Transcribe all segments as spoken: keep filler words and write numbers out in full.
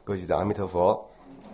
各位学长，阿弥陀佛。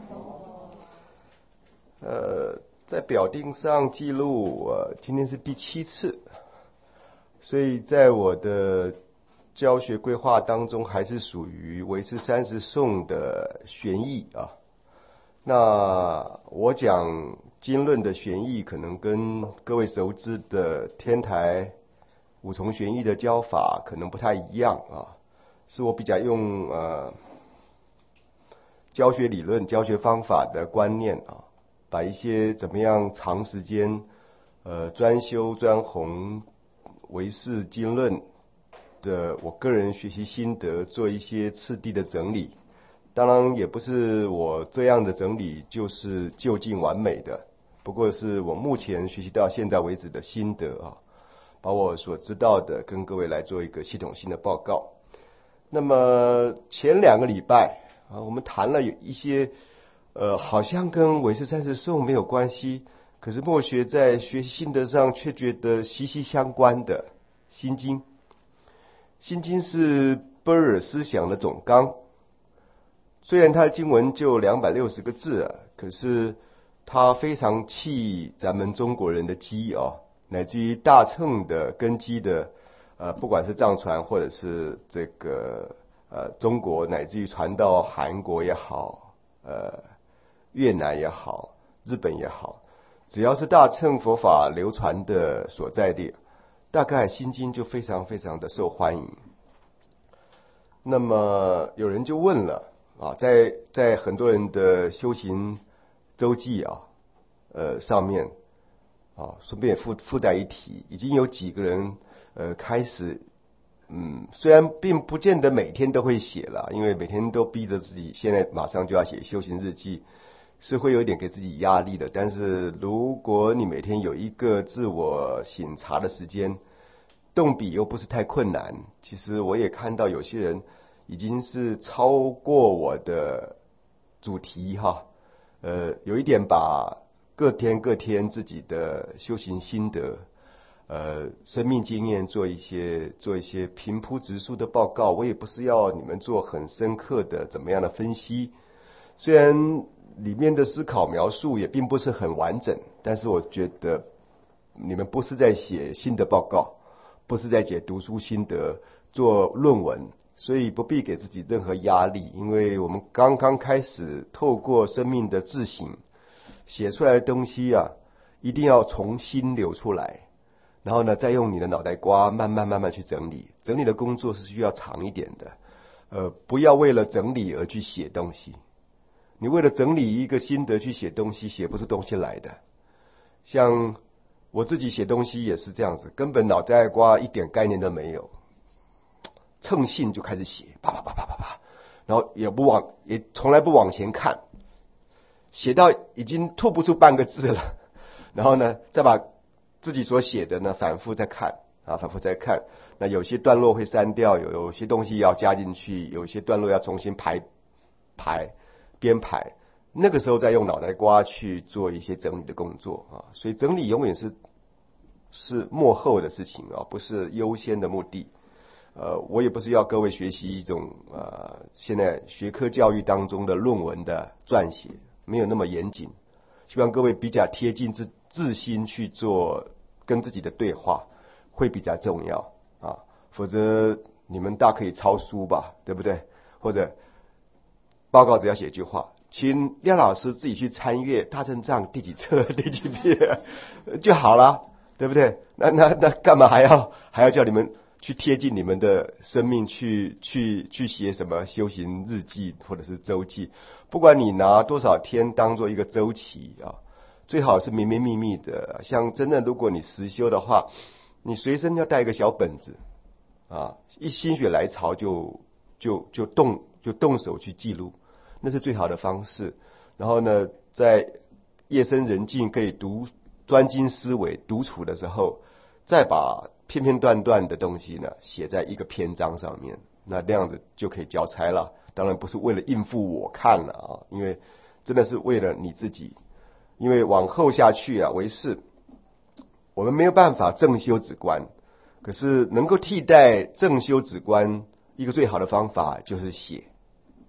呃，在表定上记录，呃，今天是第七次，所以在我的教学规划当中，还是属于唯识三十颂的玄义啊。那我讲经论的玄义，可能跟各位熟知的天台五重玄义的教法可能不太一样啊，是我比较用呃教学理论、教学方法的观念啊，把一些怎么样长时间呃专修专弘唯识经论的我个人学习心得做一些次第的整理。当然也不是我这样的整理就是就近完美的，不过是我目前学习到现在为止的心得啊，把我所知道的跟各位来做一个系统性的报告。那么前两个礼拜啊，我们谈了有一些呃好像跟唯识三十颂没有关系，可是默学在学习心得上却觉得息息相关的心经。心经是般若思想的总纲，虽然它的经文就两百六十个字啊，可是它非常契咱们中国人的机啊，乃至于大乘的根基的呃，不管是藏传或者是这个呃中国，乃至于传到韩国也好，呃越南也好，日本也好，只要是大乘佛法流传的所在地，大概心经就非常非常的受欢迎。那么有人就问了啊，在在很多人的修行周记啊，呃上面啊，顺便附附带一提，已经有几个人呃开始，嗯，虽然并不见得每天都会写了，因为每天都逼着自己，现在马上就要写修行日记，是会有一点给自己压力的。但是如果你每天有一个自我省察的时间，动笔又不是太困难，其实我也看到有些人已经是超过我的主题哈，呃，有一点把各天各天自己的修行心得，呃，生命经验做一些做一些平铺直述的报告。我也不是要你们做很深刻的怎么样的分析，虽然里面的思考描述也并不是很完整，但是我觉得你们不是在写新的报告，不是在解读书心得做论文，所以不必给自己任何压力，因为我们刚刚开始透过生命的自省写出来的东西啊，一定要从心流出来，然后呢再用你的脑袋瓜慢慢慢慢去整理。整理的工作是需要长一点的，呃，不要为了整理而去写东西。你为了整理一个心得去写东西，写不出东西来的。像我自己写东西也是这样子，根本脑袋瓜一点概念都没有，乘兴就开始写，啪啪啪啪啪啪，然后也不往，也从来不往前看，写到已经吐不出半个字了，然后呢，再把自己所写的呢反复再看啊，反复再看。那有些段落会删掉，有有些东西要加进去，有些段落要重新排排编排。那个时候再用脑袋瓜去做一些整理的工作啊，所以整理永远是是末后的事情啊，不是优先的目的。呃，我也不是要各位学习一种呃现在学科教育当中的论文的撰写，没有那么严谨，希望各位比较贴近自自心去做跟自己的对话，会比较重要啊，否则你们大可以抄书吧，对不对？或者报告只要写一句话，请廖老师自己去参阅大正藏第几册第几篇就好了，对不对？那那那干嘛还要还要叫你们去贴近你们的生命去去去写什么修行日记或者是周记？不管你拿多少天当做一个周期啊，最好是明明密密的。像真的如果你实修的话，你随身要带一个小本子啊，一心血来潮就就就动就动手去记录，那是最好的方式。然后呢，在夜深人静可以读专精思维独处的时候，再把片片段段的东西呢写在一个篇章上面，那这样子就可以交差了。当然不是为了应付我看了啊，因为真的是为了你自己。因为往后下去啊，唯识我们没有办法正修止观，可是能够替代正修止观一个最好的方法就是写。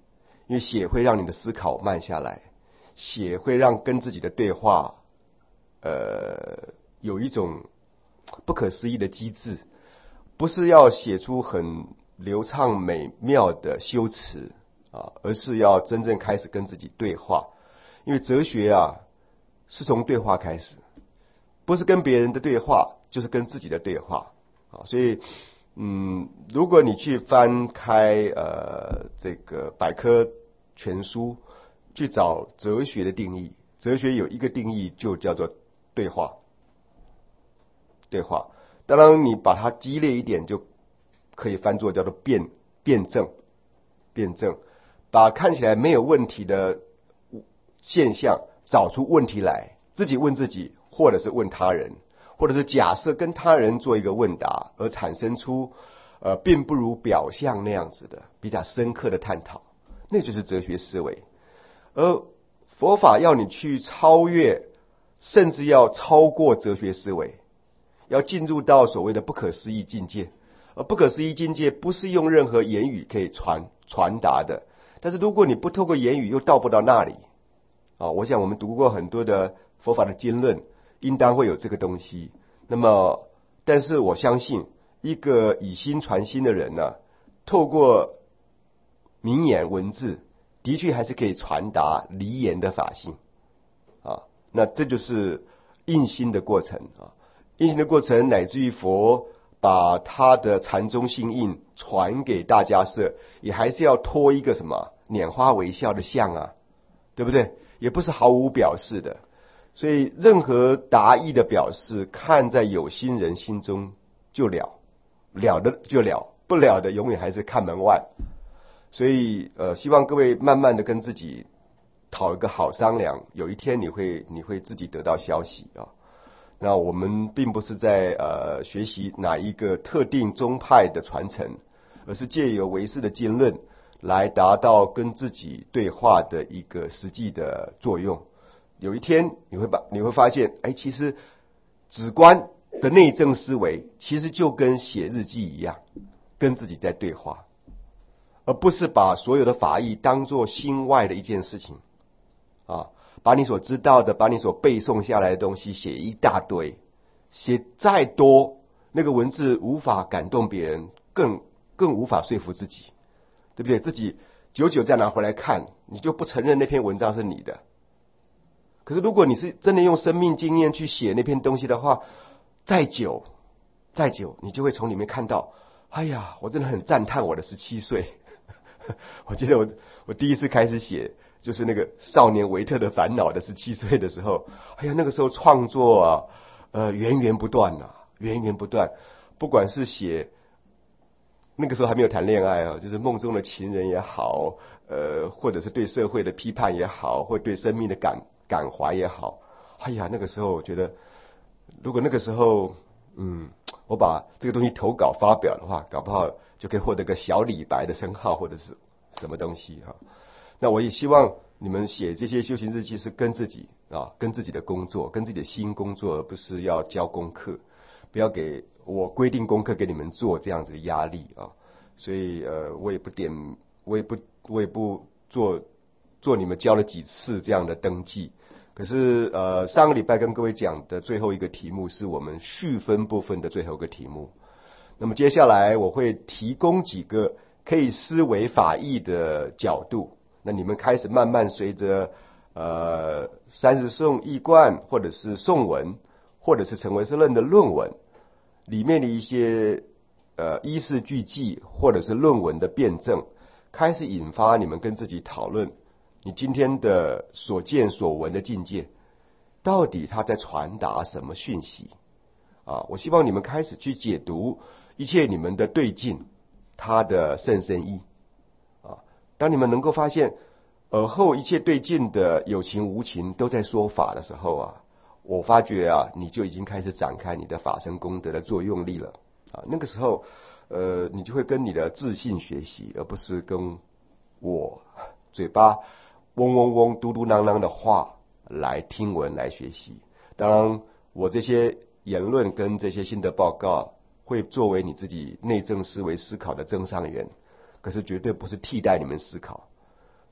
因为写会让你的思考慢下来，写会让跟自己的对话，呃，有一种不可思议的机制，不是要写出很流畅美妙的修辞啊，而是要真正开始跟自己对话。因为哲学啊，是从对话开始，不是跟别人的对话，就是跟自己的对话啊。所以，嗯，如果你去翻开呃这个百科全书，去找哲学的定义，哲学有一个定义就叫做对话。对话，当然你把它激烈一点，就可以翻作叫做辩辩证，辩证，把看起来没有问题的现象找出问题来，自己问自己，或者是问他人，或者是假设跟他人做一个问答，而产生出呃并不如表象那样子的比较深刻的探讨，那就是哲学思维。而佛法要你去超越，甚至要超过哲学思维，要进入到所谓的不可思议境界。而不可思议境界不是用任何言语可以传传达的，但是如果你不透过言语又到不到那里啊，我想我们读过很多的佛法的经论，应当会有这个东西。那么但是我相信一个以心传心的人呢、啊，透过名言文字的确还是可以传达离言的法性啊，那这就是印心的过程啊。印心的过程乃至于佛把他的禅宗心印传给大家时，也还是要托一个什么拈花微笑的像啊，对不对？也不是毫无表示的。所以任何达意的表示，看在有心人心中就了，了的就了，不了的永远还是看门外。所以呃，希望各位慢慢的跟自己讨一个好商量，有一天你会你会自己得到消息啊。那我们并不是在呃学习哪一个特定宗派的传承，而是借由唯识的经论来达到跟自己对话的一个实际的作用。有一天你会把你会发现，哎，其实止观的内证思维其实就跟写日记一样，跟自己在对话，而不是把所有的法义当作心外的一件事情啊。把你所知道的，把你所背诵下来的东西写一大堆，写再多，那个文字无法感动别人，更更无法说服自己，对不对？自己久久再拿回来看，你就不承认那篇文章是你的。可是如果你是真的用生命经验去写那篇东西的话，再久再久，你就会从里面看到，哎呀，我真的很赞叹我的十七岁。我记得我我第一次开始写，就是那个少年维特的烦恼的十七岁的时候，哎呀，那个时候创作啊，呃，源源不断啊，源源不断。不管是写那个时候还没有谈恋爱啊，就是梦中的情人也好，呃，或者是对社会的批判也好，或对生命的感感怀也好，哎呀，那个时候我觉得，如果那个时候，嗯，我把这个东西投稿发表的话，搞不好就可以获得个小李白的称号，或者是什么东西哈。那我也希望你们写这些修行日记是跟自己啊，跟自己的工作，跟自己的心工作，而不是要交功课，不要给我规定功课给你们做这样子的压力啊。所以呃，我也不点，我也不，我也不做做你们交了几次这样的登记。可是呃，上个礼拜跟各位讲的最后一个题目是我们续分部分的最后一个题目。那么接下来我会提供几个可以思维法义的角度。那你们开始慢慢随着呃三十颂义观，或者是颂文，或者是陈唯识论的论文里面的一些呃依事据记，或者是论文的辩证，开始引发你们跟自己讨论，你今天的所见所闻的境界，到底它在传达什么讯息啊？我希望你们开始去解读一切你们的对境，它的甚深意。当你们能够发现尔后一切对境的有情无情都在说法的时候啊，我发觉啊，你就已经开始展开你的法身功德的作用力了啊。那个时候呃，你就会跟你的自信学习，而不是跟我嘴巴嗡嗡嗡嘟嘟囔囔的话来听闻来学习。当然我这些言论跟这些心得报告会作为你自己内证思维思考的增上缘，可是绝对不是替代你们思考。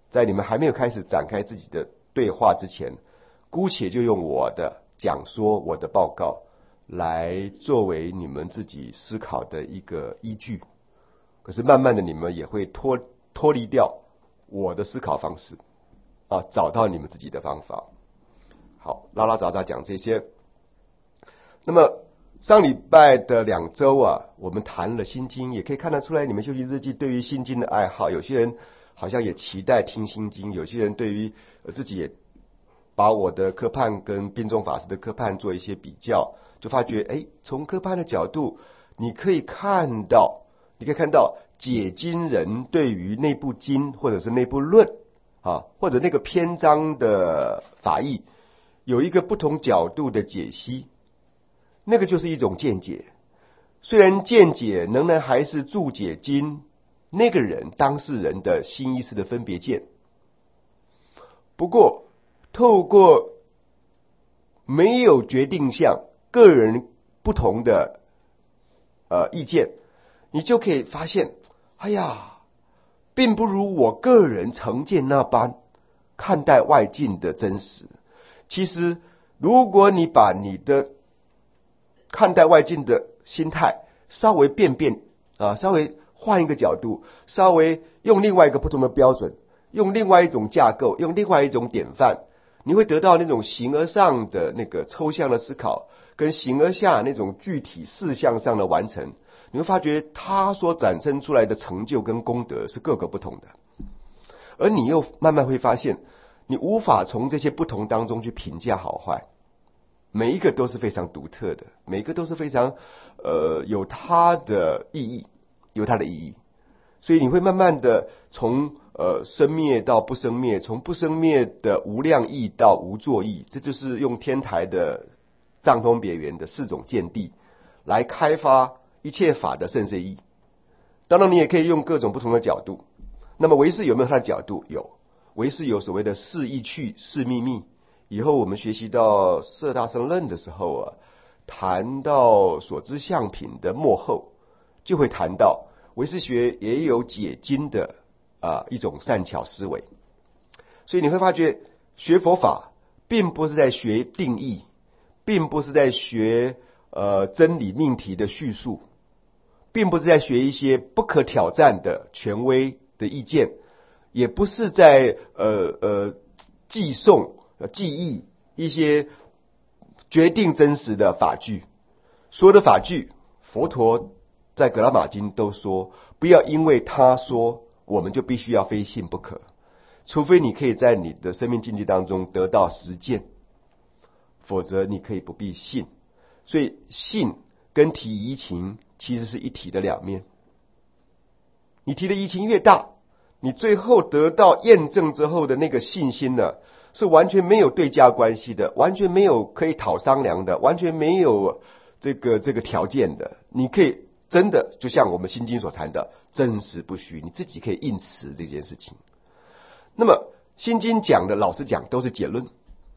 在你们还没有开始展开自己的对话之前，姑且就用我的讲说、我的报告来作为你们自己思考的一个依据。可是慢慢的，你们也会脱脱离掉我的思考方式啊，找到你们自己的方法。好，拉拉杂杂讲这些。那么上礼拜的两周啊，我们谈了心经，也可以看得出来，你们休息日记对于心经的爱好，有些人好像也期待听心经，有些人对于自己也把我的科判跟宾中法师的科判做一些比较，就发觉，哎，从科判的角度，你可以看到，你可以看到解经人对于那部经或者是那部论啊，或者那个篇章的法义，有一个不同角度的解析，那个就是一种见解。虽然见解仍然还是注解经那个人当事人的新意识的分别见，不过透过没有决定项个人不同的呃意见，你就可以发现，哎呀，并不如我个人成见那般看待外境的真实。其实如果你把你的看待外境的心态稍微变变啊，稍微换一个角度，稍微用另外一个不同的标准，用另外一种架构，用另外一种典范，你会得到那种形而上的那个抽象的思考，跟形而下那种具体事项上的完成。你会发觉它所展生出来的成就跟功德是各个不同的，而你又慢慢会发现，你无法从这些不同当中去评价好坏，每一个都是非常独特的，每一个都是非常呃有它的意义，有它的意义。所以你会慢慢的从呃生灭到不生灭，从不生灭的无量义到无作义，这就是用天台的藏通别圆的四种见地来开发一切法的甚深义。当然你也可以用各种不同的角度。那么唯识有没有它的角度？有。唯识有所谓的是意趣、是秘密。以后我们学习到色大乘论的时候啊，谈到所知相品的末后，就会谈到唯识学也有解经的啊一种善巧思维。所以你会发觉学佛法并不是在学定义，并不是在学呃真理命题的叙述，并不是在学一些不可挑战的权威的意见，也不是在呃呃记诵记忆一些决定真实的法句。所有的法句，佛陀在格拉玛经都说，不要因为他说我们就必须要非信不可，除非你可以在你的生命境界当中得到实践，否则你可以不必信。所以信跟提疑情其实是一体的两面，你提的疑情越大，你最后得到验证之后的那个信心呢，是完全没有对价关系的，完全没有可以讨商量的，完全没有这个这个条件的。你可以真的就像我们心经所谈的真实不虚，你自己可以应持这件事情。那么心经讲的，老实讲都是结论。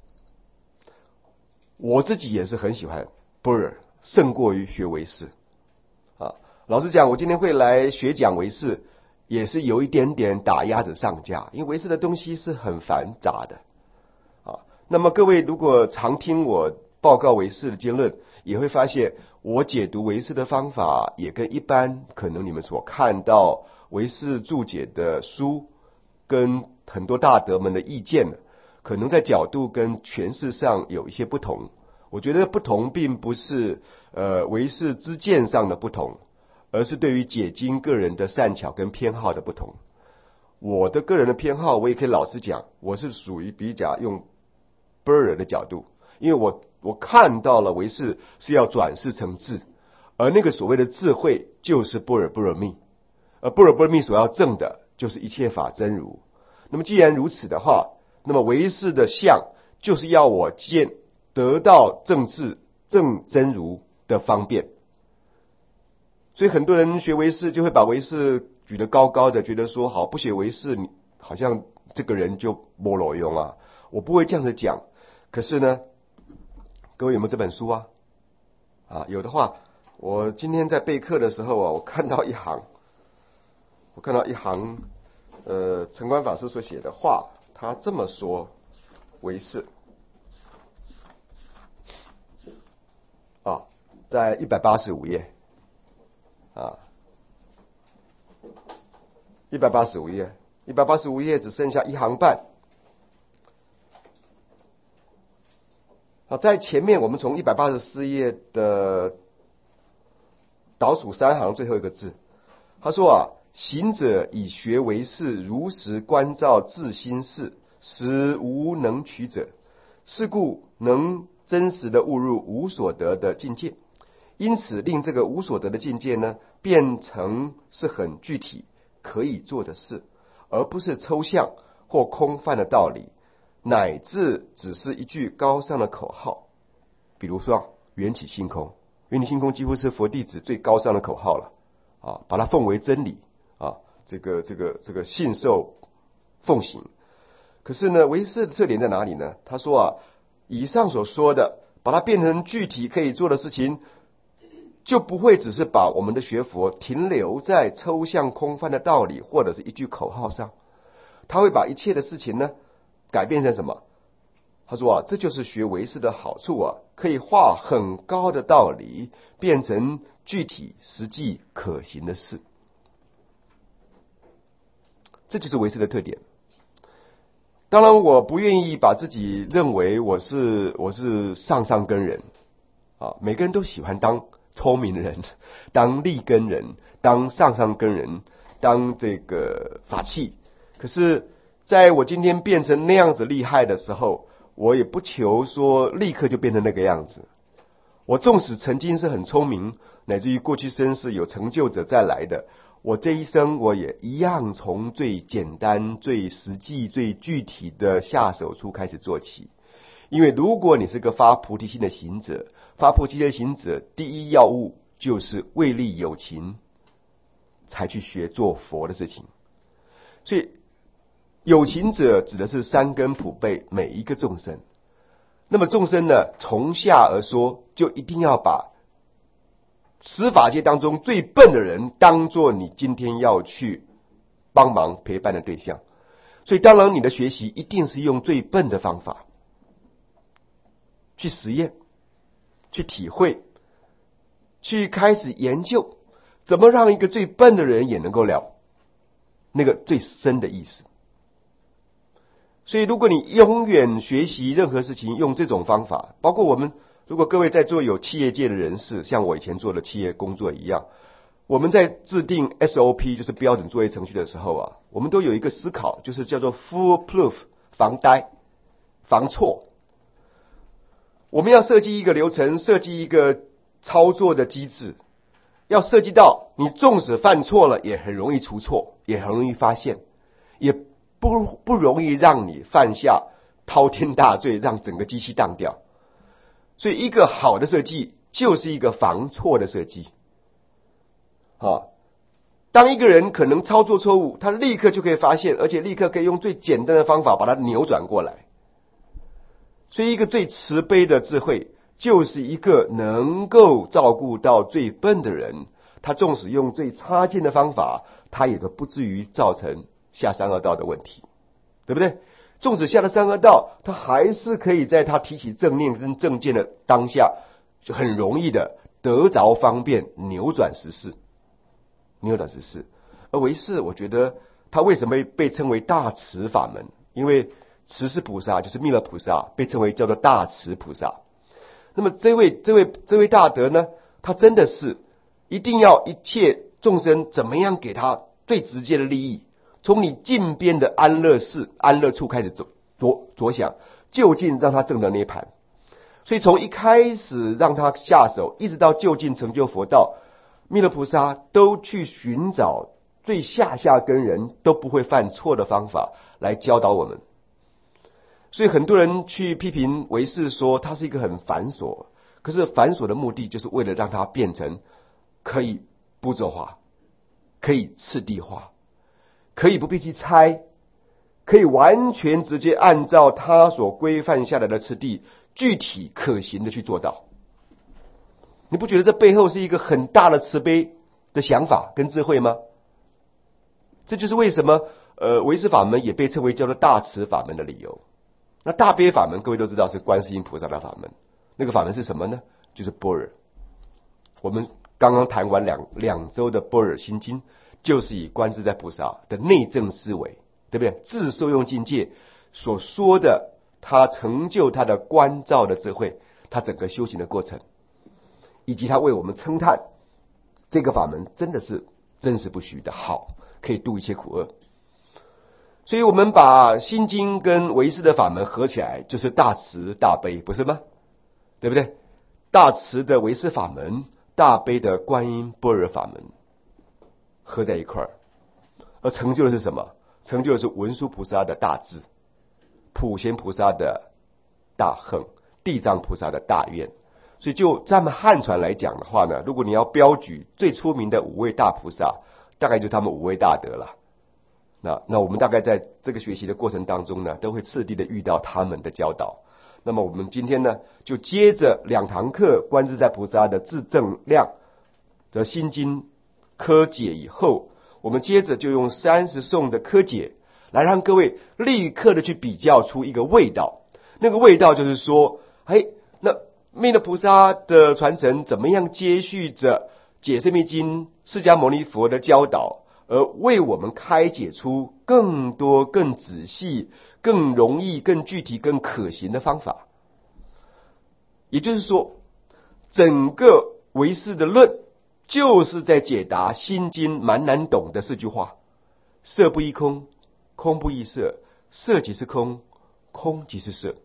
我自己也是很喜欢般若，胜过于学唯识啊。老实讲，我今天会来学讲唯识，也是有一点点打鸭子上架，因为唯识的东西是很繁杂的啊。那么各位如果常听我报告唯识的经论，也会发现我解读唯识的方法也跟一般可能你们所看到唯识注解的书跟很多大德们的意见，可能在角度跟诠释上有一些不同。我觉得不同并不是呃唯识之见上的不同，而是对于解经个人的善巧跟偏好的不同。我的个人的偏好，我也可以老实讲，我是属于比较用般若的角度，因为我我看到了唯识是要转世成智，而那个所谓的智慧就是般若波罗蜜，而般若波罗蜜所要证的就是一切法真如。那么既然如此的话，那么唯识的相就是要我见得到正智正真如的方便。所以很多人学唯识就会把唯识举得高高的，觉得说好不学唯识好像这个人就没路用啊。我不会这样子讲，可是呢，各位有没有这本书啊？啊，有的话，我今天在备课的时候啊，我看到一行，我看到一行， 呃陈观法师所写的话，他这么说为是啊，在一百八十五页啊，一百八十五页，一百八十五页只剩下一行半。啊，在前面我们从一百八十四页的倒数三行最后一个字，他说啊，行者以学为是，如实观照自心事，实无能取者，是故能真实的悟入无所得的境界。因此令这个无所得的境界呢，变成是很具体可以做的事，而不是抽象或空泛的道理，乃至只是一句高尚的口号。比如说缘起性空，缘起性空几乎是佛弟子最高尚的口号了啊，把它奉为真理啊，这个这个这个信受奉行。可是呢，唯识的特点在哪里呢？他说啊，以上所说的把它变成具体可以做的事情，就不会只是把我们的学佛停留在抽象空泛的道理或者是一句口号上，他会把一切的事情呢改变成什么？他说啊，这就是学唯识的好处啊，可以化很高的道理变成具体实际可行的事，这就是唯识的特点。当然我不愿意把自己认为我是我是上上根人啊，每个人都喜欢当聪明人，当立根人，当上上根人，当这个法器。可是在我今天变成那样子厉害的时候，我也不求说立刻就变成那个样子。我纵使曾经是很聪明，乃至于过去生是有成就者再来的，我这一生我也一样从最简单、最实际、最具体的下手处开始做起。因为如果你是个发菩提心的行者，发菩提心的行者第一要务就是为利有情才去学做佛的事情。所以有情者指的是三根普被每一个众生。那么众生呢，从下而说，就一定要把十法界当中最笨的人当作你今天要去帮忙陪伴的对象。所以当然你的学习一定是用最笨的方法去实验，去体会，去开始研究怎么让一个最笨的人也能够了那个最深的意思。所以如果你永远学习任何事情用这种方法，包括我们如果各位在做有企业界的人士，像我以前做的企业工作一样，我们在制定 S O P 就是标准作业程序的时候啊，我们都有一个思考，就是叫做 foolproof 防呆防错。我们要设计一个流程，设计一个操作的机制，要设计到你纵使犯错了也很容易出错，也很容易发现，也不不容易让你犯下滔天大罪，让整个机器当掉。所以一个好的设计就是一个防错的设计。啊，当一个人可能操作错误，他立刻就可以发现，而且立刻可以用最简单的方法把它扭转过来。所以一个最慈悲的智慧，就是一个能够照顾到最笨的人，他纵使用最差劲的方法，他也都不至于造成下三恶道的问题，对不对？纵使下了三恶道，他还是可以在他提起正念跟正见的当下，就很容易的得着方便，扭转时事，扭转时事。而唯识，我觉得他为什么被称为大慈法门？因为慈氏菩萨就是弥勒菩萨，被称为叫做大慈菩萨。那么这位这位这位大德呢，他真的是一定要一切众生怎么样给他最直接的利益，从你近边的安乐寺安乐处开始着着想，就近让他证得涅槃。所以从一开始让他下手，一直到就近成就佛道，弥勒菩萨都去寻找最下下根人都不会犯错的方法来教导我们。所以很多人去批评唯识说它是一个很繁琐，可是繁琐的目的就是为了让它变成可以步骤化，可以次第化，可以不必去猜，可以完全直接按照它所规范下来的次第具体可行的去做到。你不觉得这背后是一个很大的慈悲的想法跟智慧吗？这就是为什么呃，唯识法门也被称为叫做大慈法门的理由。那大悲法门各位都知道是观世音菩萨的法门，那个法门是什么呢？就是般若。我们刚刚谈完两两周的般若心经，就是以观自在菩萨的内证思维，对不对？自受用境界所说的他成就他的观照的智慧，他整个修行的过程，以及他为我们称叹这个法门真的是真实不虚的好，可以度一切苦厄。所以我们把心经跟唯识的法门合起来，就是大慈大悲，不是吗？对不对？大慈的唯识法门，大悲的观音般若法门合在一块儿，而成就的是什么？成就的是文殊菩萨的大智，普贤菩萨的大恨，地藏菩萨的大愿。所以就咱们汉传来讲的话呢，如果你要标举最出名的五位大菩萨，大概就他们五位大德了。那那我们大概在这个学习的过程当中呢，都会次第的遇到他们的教导。那么我们今天呢，就接着两堂课观自在菩萨的自证量的心经科解以后，我们接着就用三十颂的科解来让各位立刻的去比较出一个味道。那个味道就是说，哎，那弥勒菩萨的传承怎么样接续着解深密经释迦牟尼佛的教导，而为我们开解出更多更仔细更容易更具体更可行的方法。也就是说，整个唯识的论就是在解答心经蛮难懂的四句话：色不异空，空不异色，色即是空，空即是色。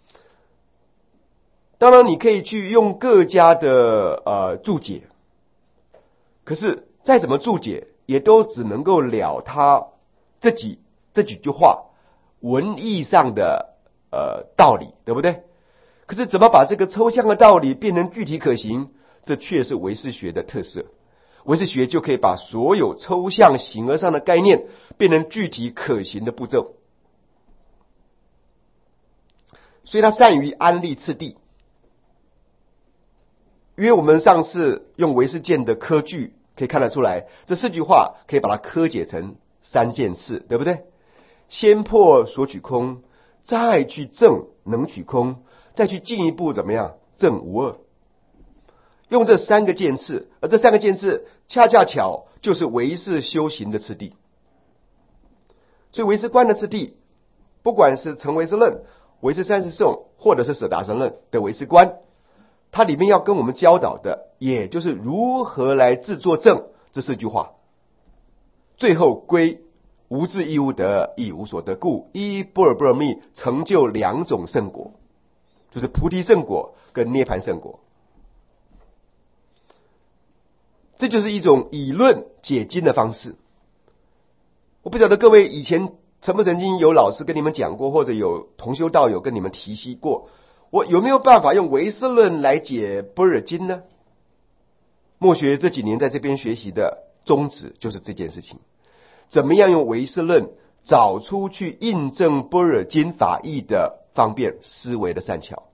当然你可以去用各家的呃注解，可是再怎么注解也都只能够了他这几这几句话文义上的呃道理，对不对？可是怎么把这个抽象的道理变成具体可行，这却是唯识学的特色。唯识学就可以把所有抽象形而上的概念变成具体可行的步骤，所以他善于安立次第。因为我们上次用唯识见的科句可以看得出来，这四句话可以把它科解成三件事，对不对？先破所取空，再去证能取空，再去进一步怎么样证无二。用这三个件事，而这三个件事恰恰巧就是唯识修行的次第。所以唯识观的次第，不管是成唯识论、唯识三十颂，或者是舍大乘论的唯识观，它里面要跟我们教导的，也就是如何来自作证这四句话。最后归无智亦无得，亦无所得故，依般若波罗蜜成就两种圣果，就是菩提圣果跟涅槃圣果。这就是一种以论解经的方式。我不晓得各位以前曾不曾经有老师跟你们讲过，或者有同修道友跟你们提析过，我有没有办法用唯识论来解般若经呢？默学这几年在这边学习的宗旨就是这件事情，怎么样用唯识论找出去印证般若经法义的方便思维的善巧。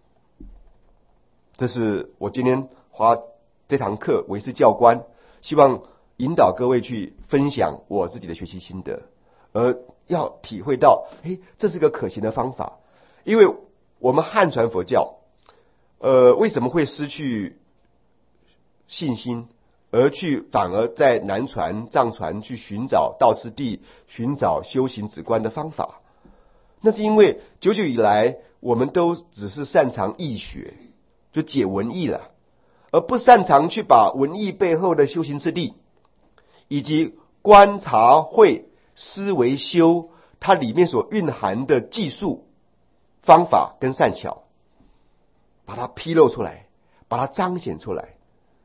这是我今天花这堂课唯识教官，希望引导各位去分享我自己的学习心得，而要体会到，诶，这是个可行的方法。因为我们汉传佛教，呃，为什么会失去信心，而去反而在南传、藏传去寻找道次第、寻找修行止观的方法？那是因为久久以来，我们都只是擅长义学，就解文义了，而不擅长去把文义背后的修行次第，以及观察会、思维修，它里面所蕴含的技术、方法跟善巧，把它披露出来，把它彰显出来，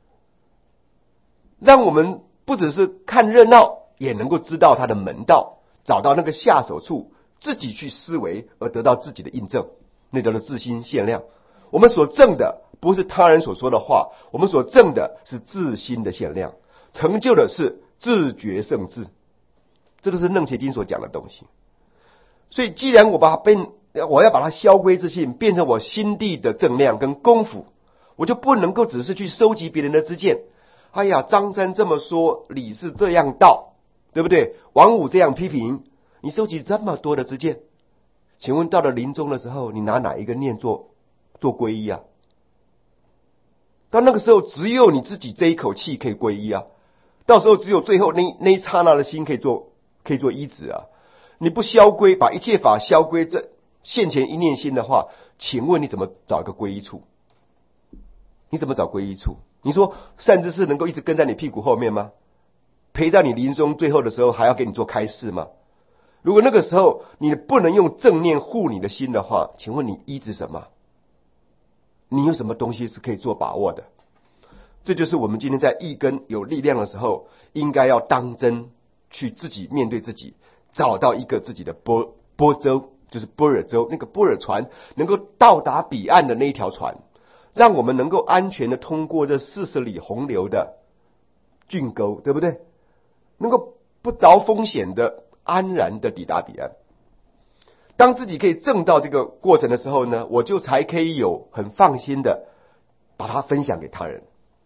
让我们不只是看热闹，也能够知道它的门道，找到那个下手处，自己去思维，而得到自己的印证，那叫做自心限量。我们所证的不是他人所说的话，我们所证的是自心的限量，成就的是自觉圣智。这都是楞伽经所讲的东西。所以既然我把它变，我要把它消归自信，变成我心地的正量跟功夫，我就不能够只是去收集别人的知见。哎呀，张三这么说，李是这样道，对不对？王五这样批评， 你收集这么多的知见，请问到了临终的时候，你拿哪一个念做做皈依啊？到那个时候，只有你自己这一口气可以皈依啊。到时候只有最后那那一刹那的心可以做可以做依止啊。你不消归，把一切法消归这现前一念心的话，请问你怎么找一个皈依处？你怎么找皈依处？你说善知识能够一直跟在你屁股后面吗？陪在你临终最后的时候还要给你做开示吗？如果那个时候你不能用正念护你的心的话，请问你依止什么？你有什么东西是可以做把握的？这就是我们今天在一根有力量的时候，应该要当真去自己面对自己，找到一个自己的波波舟，就是般若舟，那个般若船能够到达彼岸的那一条船，让我们能够安全的通过这四十里洪流的峻沟，对不对？能够不着风险的安然的抵达彼岸。当自己可以证到这个过程的时候呢，我就才可以有很放心的把它分享给他人。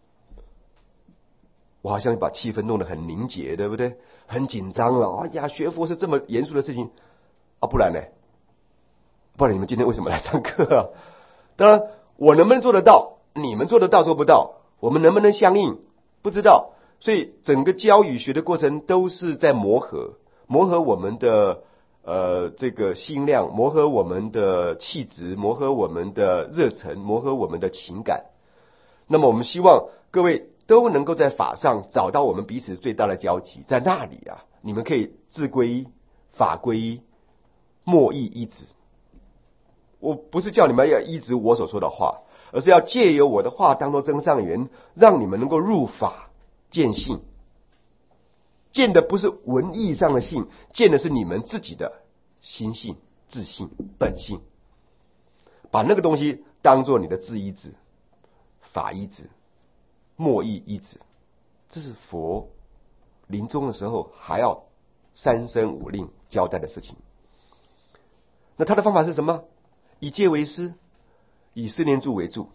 我好像把气氛弄得很凝结，对不对？很紧张了。哎呀，学佛是这么严肃的事情啊，不然呢？不然你们今天为什么来上课啊？当然，我能不能做得到，你们做得到做不到，我们能不能相应，不知道。所以整个教与学的过程都是在磨合，磨合我们的呃这个心量，磨合我们的气质，磨合我们的热忱，磨合我们的情感。那么我们希望各位都能够在法上找到我们彼此最大的交集，在那里啊，你们可以自归依、法归依、默依依止。我不是叫你们要依止我所说的话，而是要借由我的话当作增上缘，让你们能够入法见性。见的不是文义上的性，见的是你们自己的心性、自性、本性。把那个东西当作你的自依止、法依止、默依依止，这是佛临终的时候还要三申五令交代的事情。那他的方法是什么？以戒为师，以四念住为助。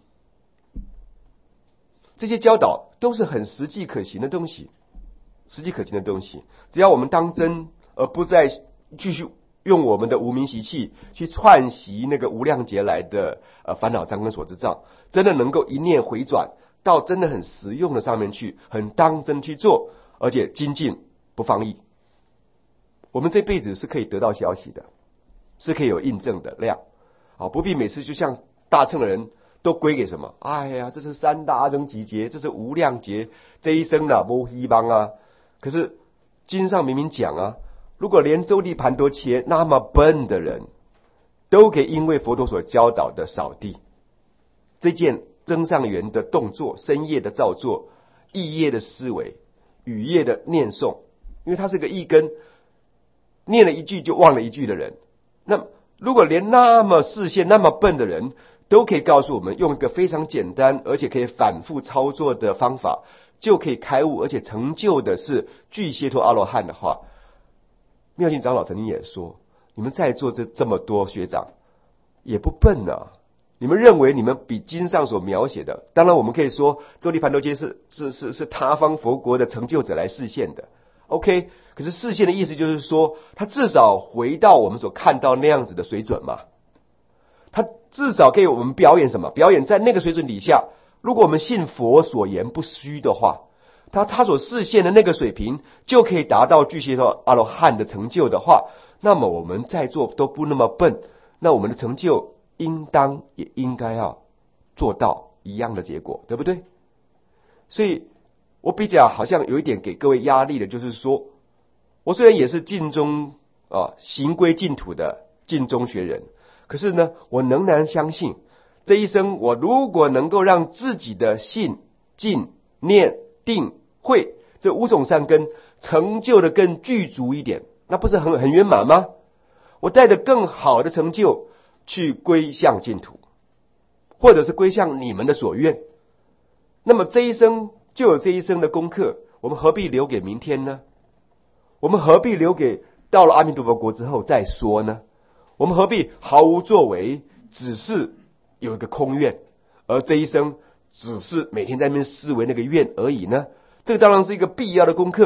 这些教导都是很实际可行的东西，实际可行的东西。只要我们当真，而不再继续用我们的无明习气去串习那个无量劫来的呃烦恼障跟所知障，真的能够一念回转到真的很实用的上面去，很当真去做，而且精进不放逸。我们这辈子是可以得到消息的，是可以有印证的量啊，不必每次就像大乘的人都归给什么？哎呀，这是三大阿僧祇劫，这是无量劫，这一生啊没希望啊。可是经上明明讲啊，如果连周地盘多切那么笨的人都可以因为佛陀所教导的扫地这件增上缘的动作，深夜的造作，意业的思维，语业的念诵，因为他是个一根念了一句就忘了一句的人，那如果连那么视线那么笨的人都可以告诉我们，用一个非常简单而且可以反复操作的方法就可以开悟，而且成就的是具解脱阿罗汉的话，妙净长老曾经也说，你们在座这这么多学长也不笨啊，你们认为你们比经上所描写的，当然我们可以说周地盘多揭是是是是他方佛国的成就者来示现的 OK， 可是示现的意思就是说他至少回到我们所看到那样子的水准嘛，他至少给我们表演什么？表演在那个水准底下，如果我们信佛所言不虚的话，他他所示现的那个水平就可以达到具解脱阿罗汉的成就的话，那么我们在座都不那么笨，那我们的成就应当也应该要做到一样的结果，对不对？所以我比较好像有一点给各位压力的，就是说我虽然也是尽中啊行归净土的尽中学人，可是呢，我仍然相信这一生我如果能够让自己的信、静、念、定、慧这五种善根成就的更具足一点，那不是很很圆满吗？我带着更好的成就去归向净土，或者是归向你们的所愿，那么这一生就有这一生的功课，我们何必留给明天呢？我们何必留给到了阿弥陀佛国之后再说呢？我们何必毫无作为，只是有一个空愿，而这一生只是每天在那边思维那个愿而已呢？这个当然是一个必要的功课，可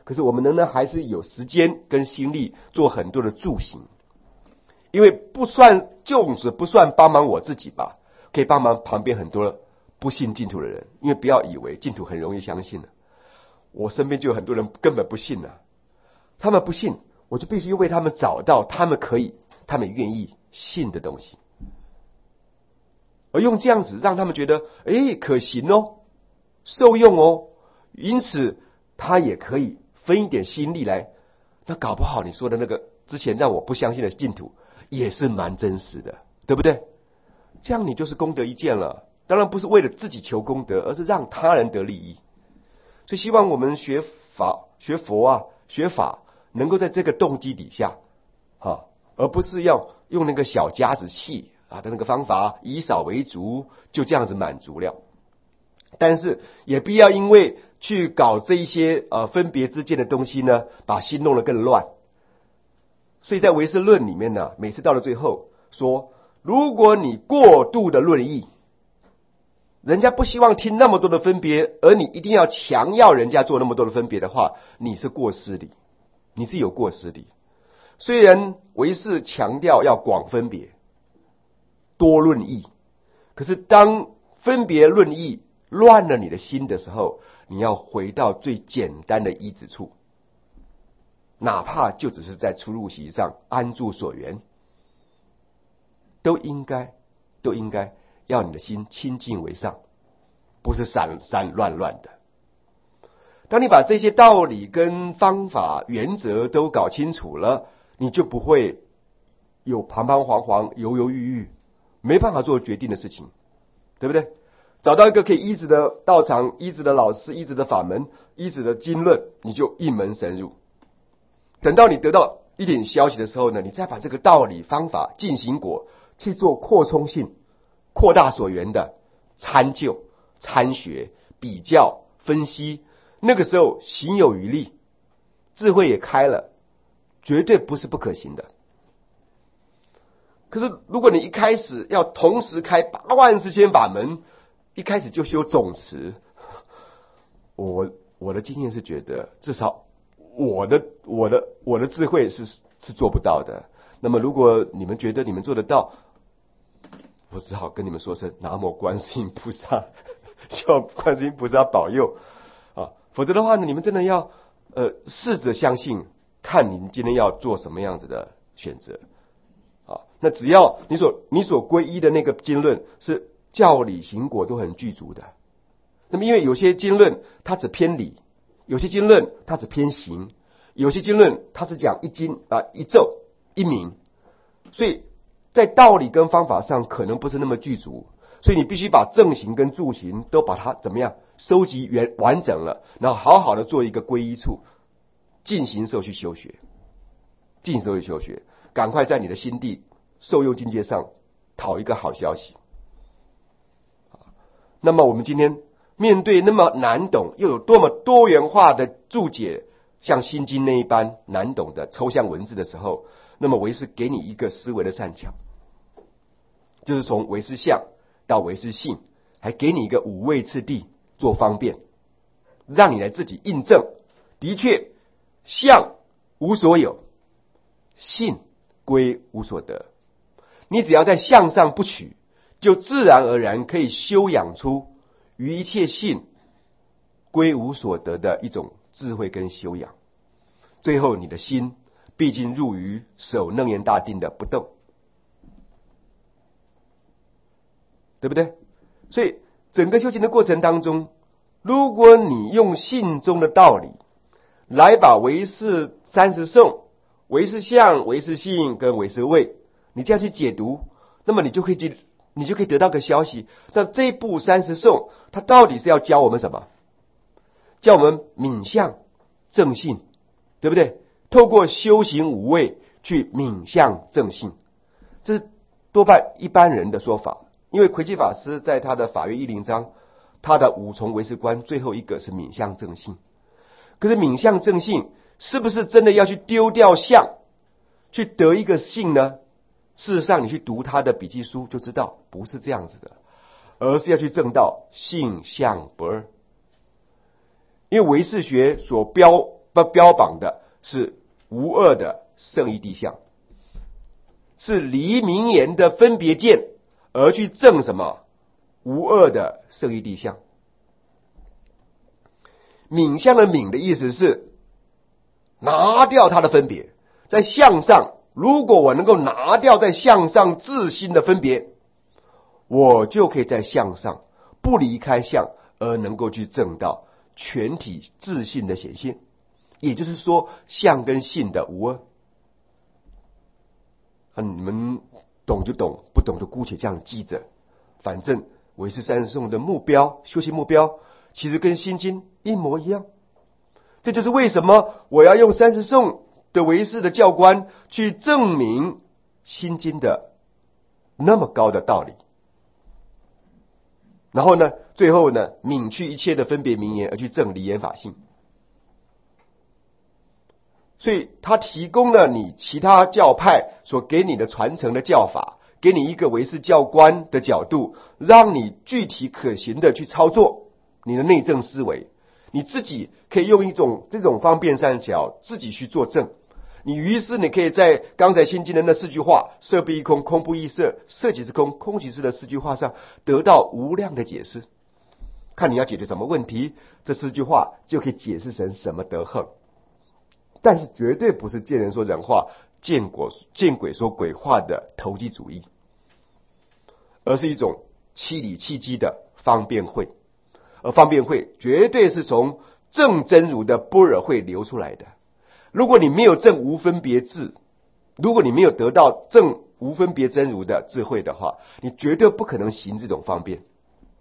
可是我们仍然还是有时间跟心力做很多的助行，因为不算就是不算帮忙我自己吧，可以帮忙旁边很多不信净土的人，因为不要以为净土很容易相信了，我身边就有很多人根本不信了，他们不信，我就必须为他们找到他们可以、他们愿意信的东西，而用这样子让他们觉得，哎，可行哦，受用哦，因此他也可以分一点心力来，那搞不好你说的那个之前让我不相信的净土也是蛮真实的，对不对？这样你就是功德一件了，当然不是为了自己求功德，而是让他人得利益。所以希望我们学法、学佛啊、学法，能够在这个动机底下，啊，而不是要用那个小家子气啊的那个方法，以少为足，就这样子满足了。但是也不要因为去搞这一些呃分别之间的东西呢，把心弄得更乱。所以在唯识论里面呢，每次到了最后说，如果你过度的论议，人家不希望听那么多的分别，而你一定要强要人家做那么多的分别的话，你是过失的，你是有过失的。虽然唯识强调要广分别，多论议，可是当分别论议乱了你的心的时候，你要回到最简单的依止处，哪怕就只是在出入席上安住所缘，都应该都应该要你的心清净为上，不是散散乱乱的。当你把这些道理跟方法原则都搞清楚了，你就不会有彷彷徨徨犹犹豫豫没办法做决定的事情，对不对？找到一个可以依止的道场、依止的老师、依止的法门、依止的经论，你就一门深入。等到你得到一点消息的时候呢，你再把这个道理方法进行果去做扩充性、扩大所缘的参究、参学、比较、分析，那个时候行有余力，智慧也开了，绝对不是不可行的。可是如果你一开始要同时开八万四千法门，一开始就修总持，我我的经验是觉得，至少我的我的我的智慧是是做不到的。那么如果你们觉得你们做得到，我只好跟你们说声南无观世音菩萨，希望观世音菩萨保佑啊！否则的话呢，你们真的要呃试着相信，看你们今天要做什么样子的选择啊。那只要你所你所皈依的那个经论是教理行果都很具足的，那么因为有些经论它只偏理，有些经论它只偏行，有些经论它只讲一经啊一咒一名，所以在道理跟方法上可能不是那么具足，所以你必须把正行跟助行都把它怎么样收集完完整了，然后好好的做一个皈依处，进行时候去修学，进行时候去修学，赶快在你的心地受用境界上讨一个好消息。那么我们今天面对那么难懂又有多么多元化的注解，像心经那一般难懂的抽象文字的时候，那么唯识给你一个思维的善巧，就是从唯识相到唯识性，还给你一个五位次第做方便，让你来自己印证，的确相无所有，性归无所得，你只要在相上不取，就自然而然可以修养出于一切性归无所得的一种智慧跟修养，最后你的心毕竟入于守楞严大定的不动，对不对？所以整个修行的过程当中，如果你用性中的道理来把唯识三十颂、唯识相、唯识性跟唯识位，你这样去解读，那么你就可以去你就可以得到个消息，那这一部三十颂它到底是要教我们什么？教我们泯相正性，对不对？透过修行五位去泯相正性，这是多半一般人的说法。因为魁基法师在他的法约一零章，他的五重唯识观最后一个是泯相正性。可是泯相正性是不是真的要去丢掉相，去得一个性呢？事实上你去读他的笔记书就知道不是这样子的，而是要去证到性相不二。因为唯识学所标标标榜的是无二的圣义谛象，是离名言的分别见而去证什么无二的圣义谛象。泯相的泯的意思是拿掉它的分别，在相上，如果我能够拿掉在相上自心的分别，我就可以在相上不离开相，而能够去证到全体自性的显现，也就是说相跟性的无二。啊，你们懂就懂，不懂就姑且这样记着，反正唯识三十颂的目标，修行目标其实跟心经一模一样。这就是为什么我要用三十颂的唯识的教观去证明心经的那么高的道理。然后呢，最后呢，泯去一切的分别名言，而去证离言法性。所以他提供了你其他教派所给你的传承的教法，给你一个唯识教观的角度，让你具体可行的去操作你的内证思维。你自己可以用一种这种方便善巧自己去做证。你于是你可以在刚才心经的那四句话，色不异空，空不异色，色即是空，空即是的四句话上得到无量的解释。看你要解决什么问题，这四句话就可以解释成什么德行。但是绝对不是见人说人话，见鬼见鬼说鬼话的投机主义，而是一种气理气机的方便会。而方便会绝对是从正真如的般若会流出来的。如果你没有正无分别智，如果你没有得到正无分别真如的智慧的话，你绝对不可能行这种方便，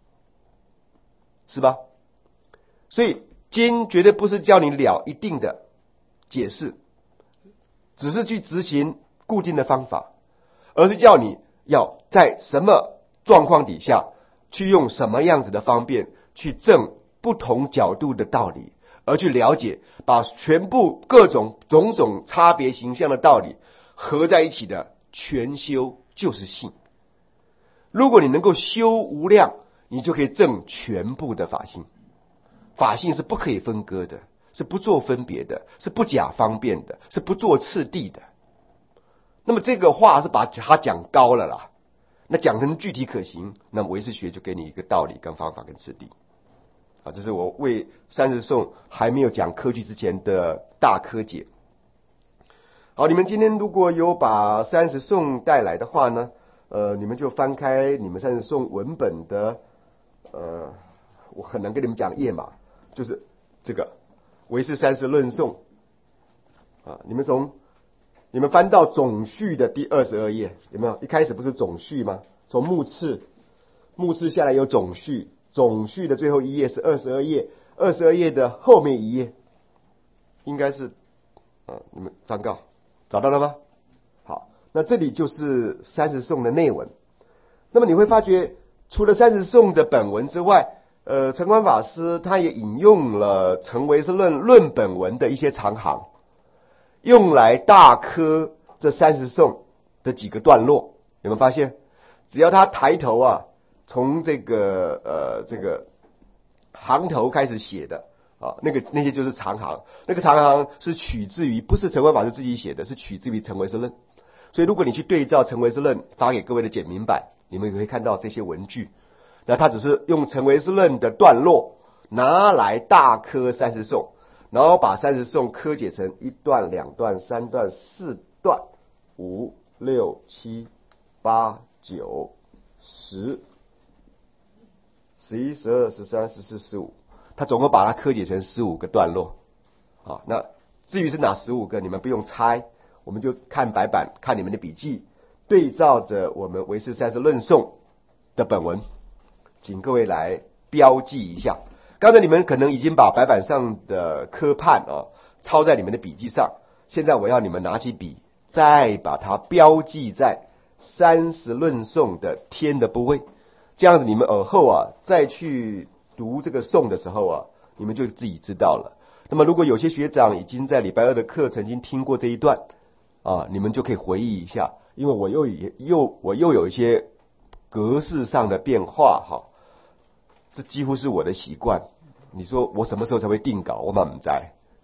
是吧？所以经绝对不是叫你了一定的解释，只是去执行固定的方法，而是叫你要在什么状况底下去用什么样子的方便去证不同角度的道理，而去了解，把全部各种种种差别形象的道理合在一起的全修就是性。如果你能够修无量，你就可以证全部的法性。法性是不可以分割的，是不做分别的，是不假方便的，是不做次第的。那么这个话是把它讲高了啦，那讲成具体可行，那么唯识学就给你一个道理跟方法跟次第。啊，这是我为三十颂还没有讲科句之前的大科解。好，你们今天如果有把三十颂带来的话呢，呃，你们就翻开你们三十颂文本的，呃，我很难跟你们讲页码，就是这个唯识三十论颂啊，你们从你们翻到总序的第二十二页，有没有？一开始不是总序吗？从目次目次下来有总序。总序的最后一页是二十二页，二十二页的后面一页应该是啊，你们翻到找到了吗？好，那这里就是三十颂的内文。那么你会发觉，除了三十颂的本文之外，呃，澄观法师他也引用了《成唯识论》论本文的一些长行，用来大科这三十颂的几个段落。有没有发现？只要他抬头啊，从这个呃这个行头开始写的啊，那个那些就是长行，那个长行是取自于不是澄观法师自己写的，是取自于《成唯识论》。所以如果你去对照《成唯识论》发给各位的简明版，你们也可以看到这些文句。那他只是用《成唯识论》的段落拿来大科三十颂，然后把三十颂科解成一段、两段、三段、四段、五、六、七、八、九、十。十一、十二、十三、十四、十五，他总共把它科解成十五个段落。啊，那至于是哪十五个，你们不用猜，我们就看白板，看你们的笔记，对照着我们唯识三十论颂的本文，请各位来标记一下。刚才你们可能已经把白板上的科判啊抄在你们的笔记上，现在我要你们拿起笔，再把它标记在三十论颂的天的部位。这样子你们尔后啊再去读这个颂的时候啊，你们就自己知道了。那么如果有些学长已经在礼拜二的课曾经听过这一段啊，你们就可以回忆一下，因为我又又我又有一些格式上的变化哈，这几乎是我的习惯。你说我什么时候才会定稿？我满不在，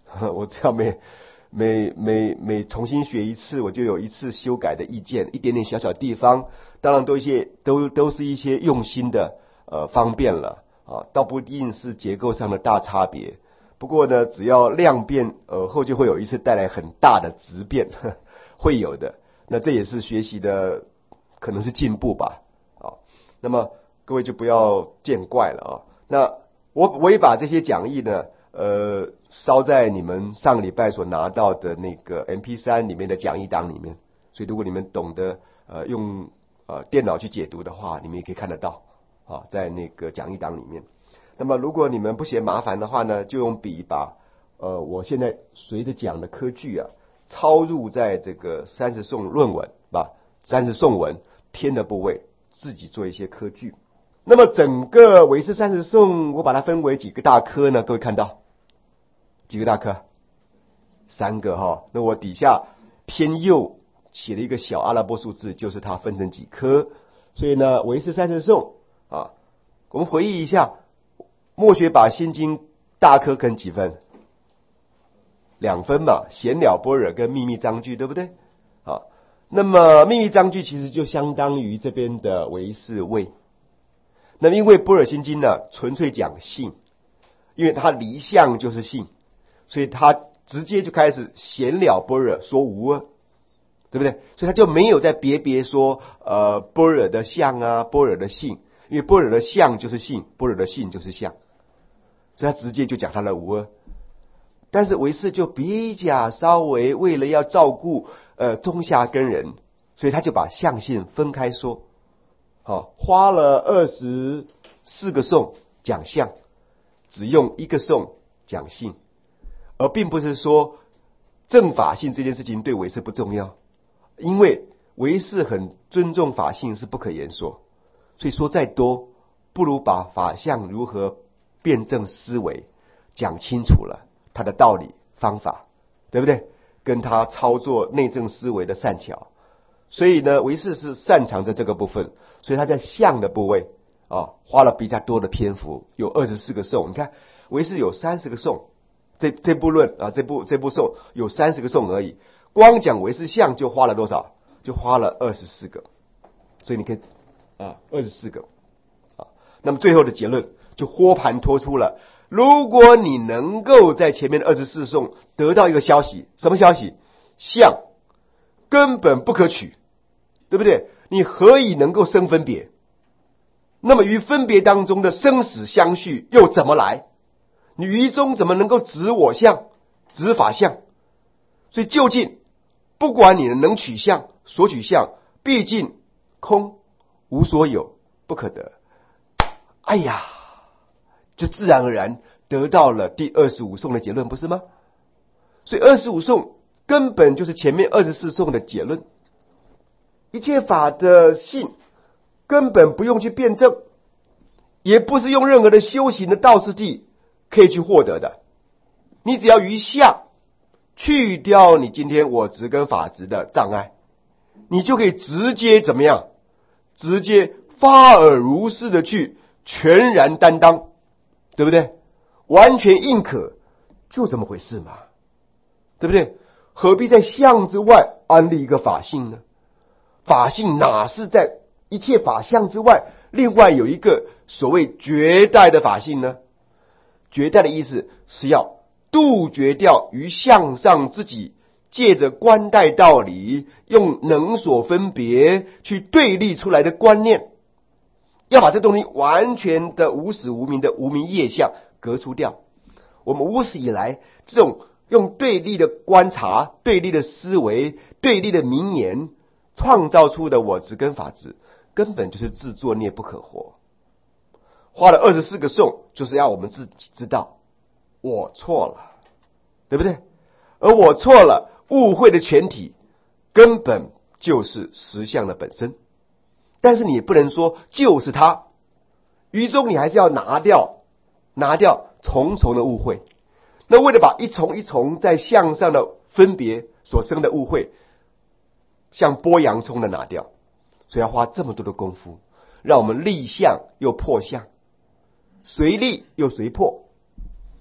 我只要每每每每重新学一次，我就有一次修改的意见，一点点小小地方，当然都一些都都是一些用心的呃方便了啊，倒不一定是结构上的大差别。不过呢，只要量变，而后就会有一次带来很大的质变，呵会有的。那这也是学习的可能是进步吧，啊，那么各位就不要见怪了啊。那我我也把这些讲义呢，呃，烧在你们上个礼拜所拿到的那个 M P 三 里面的讲义档里面，所以如果你们懂得呃用呃电脑去解读的话，你们也可以看得到啊，在那个讲义档里面。那么如果你们不嫌麻烦的话呢，就用笔把呃我现在随着讲的科句啊抄入在这个三十颂论文吧，三十颂文天的部位，自己做一些科句。那么整个唯识三十颂，我把它分为几个大科呢？各位看到几个大科？三个哈。那我底下偏右写了一个小阿拉伯数字，就是它分成几科。所以呢，唯识三十颂啊，我们回忆一下，墨学把心经大科跟几分？两分嘛，闲了般若跟秘密章句，对不对？啊，那么秘密章句其实就相当于这边的唯识位。那么因为般若心经呢，纯粹讲性，因为它离相就是性，所以它直接就开始闲了般若说无二，对不对？所以它就没有在别别说呃般若的相啊，般若的性，因为般若的相就是性，般若的性就是相，所以它直接就讲它的无二。但是唯识就比较稍微为了要照顾呃中下根人，所以他就把相性分开说。好，花了二十四个颂讲相，只用一个颂讲性，而并不是说正法性这件事情对唯识不重要，因为唯识很尊重法性是不可言说，所以说再多不如把法相如何辩证思维讲清楚了，它的道理方法，对不对？跟他操作内政思维的善巧，所以呢，唯识是擅长在这个部分，所以他在相的部位啊，花了比较多的篇幅，有二十四个颂。你看，唯识有三十个颂，这这部论啊，这部这部颂有三十个颂而已，光讲唯识相就花了多少？就花了二十四个，所以你可以啊，二十四个啊。那么最后的结论就豁盘托出了。如果你能够在前面的二十四颂得到一个消息，什么消息？相根本不可取，对不对？你何以能够生分别？那么于分别当中的生死相续又怎么来？你于中怎么能够执我相、执法相？所以究竟不管你能取相、所取相，毕竟空无所有，不可得。哎呀，就自然而然得到了第二十五颂的结论，不是吗？所以二十五颂根本就是前面二十四颂的结论。一切法的性根本不用去辩证，也不是用任何的修行的道次第可以去获得的。你只要于相去掉你今天我执跟法执的障碍，你就可以直接怎么样？直接发耳如是的去全然担当，对不对？完全应可，就这么回事嘛，对不对？何必在相之外安立一个法性呢？法性哪是在一切法相之外，另外有一个所谓绝代的法性呢？绝代的意思是要杜绝掉于相上自己借着观待道理，用能所分别去对立出来的观念，要把这东西完全的无始无明的无明业相革除掉。我们无始以来这种用对立的观察、对立的思维、对立的名言创造出的我执跟法执，根本就是自作孽不可活。花了二十四个颂，就是要我们自己知道我错了，对不对？而我错了，误会的全体根本就是实相的本身。但是你不能说就是它，于中你还是要拿掉拿掉重重的误会。那为了把一重一重在相上的分别所生的误会像剥洋葱的拿掉，所以要花这么多的功夫，让我们立相又破相，随立又随破。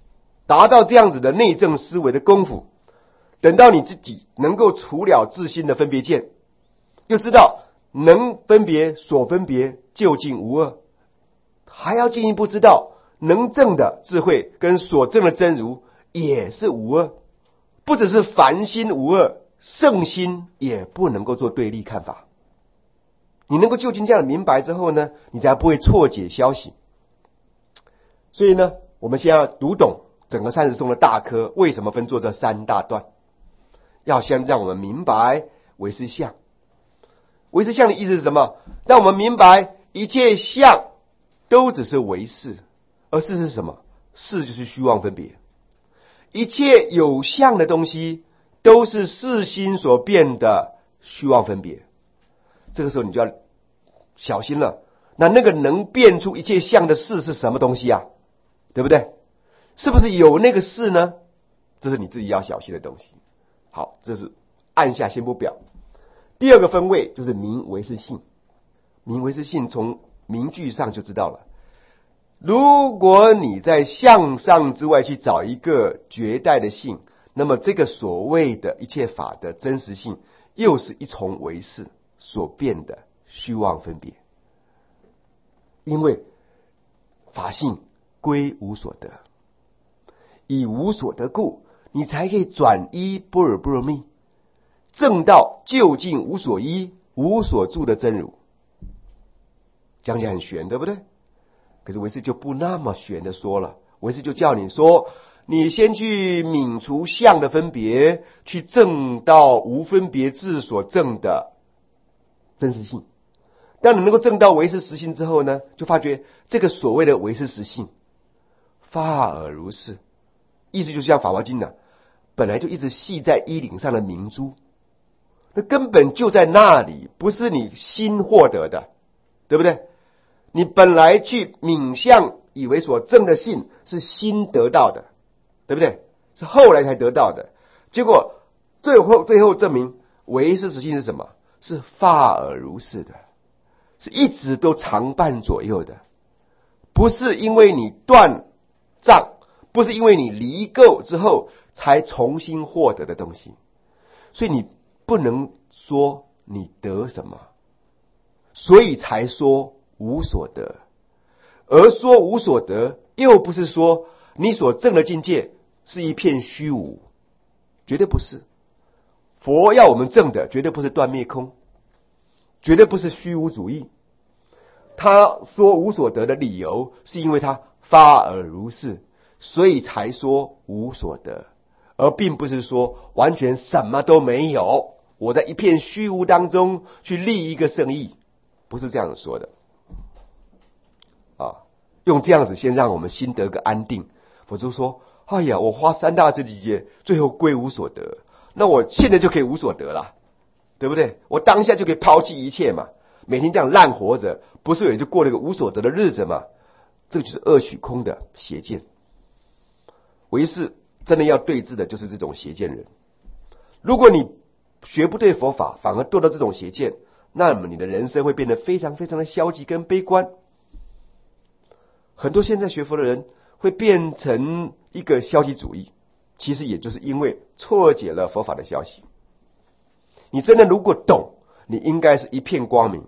达到这样子的内证思维的功夫，等到你自己能够除了自心的分别见，又知道能分别所分别究竟无二，还要进一步知道能证的智慧跟所证的真如也是无二，不只是凡心无二，圣心也不能够做对立看法。你能够究竟这样明白之后呢，你才不会错解消息。所以呢，我们先要读懂整个三十颂的大科为什么分作这三大段，要先让我们明白唯识相。唯识相的意思是什么？让我们明白一切相都只是唯识，而识是什么？识就是虚妄分别。一切有相的东西都是识心所变的虚妄分别。这个时候你就要小心了，那那个能变出一切相的识是什么东西啊？对不对？是不是有那个识呢？这是你自己要小心的东西。好，这是按下先不表。第二个分位就是名唯识性。名唯识性从名句上就知道了。如果你在相上之外去找一个绝代的性，那么这个所谓的一切法的真实性又是一重唯识所变的虚妄分别。因为法性归无所得，以无所得故，你才可以转依般若波罗蜜，证到究竟无所依无所住的真如。讲起来很玄，对不对？可是唯识就不那么玄的说了，唯识就叫你说，你先去泯除相的分别，去证到无分别智所证的真实性。当你能够证到唯识实性之后呢，就发觉这个所谓的唯识实性发而如是，意思就像《法华经》呢，本来就一直系在衣领上的明珠，那根本就在那里，不是你心获得的，对不对？你本来去泯相以为所证的性是心得到的，对不对？是后来才得到的，结果最后最后证明唯识实性是什么？是发而如是的，是一直都常伴左右的，不是因为你断障，不是因为你离垢之后才重新获得的东西。所以你不能说你得什么，所以才说无所得。而说无所得，又不是说你所证的境界是一片虚无，绝对不是。佛要我们证的绝对不是断灭空，绝对不是虚无主义。他说无所得的理由，是因为他发而如是，所以才说无所得，而并不是说完全什么都没有，我在一片虚无当中去立一个圣意，不是这样说的啊。用这样子先让我们心得个安定，否则说哎呀，我花三大这几劫，最后归无所得，那我现在就可以无所得了，对不对？我当下就可以抛弃一切嘛，每天这样烂活着，不是也就过了一个无所得的日子吗？这个就是恶取空的邪见。唯识真的要对治的就是这种邪见人。如果你学不对佛法，反而堕到这种邪见，那么你的人生会变得非常非常的消极跟悲观。很多现在学佛的人会变成一个消极主义，其实也就是因为错解了佛法的消息。你真的如果懂，你应该是一片光明，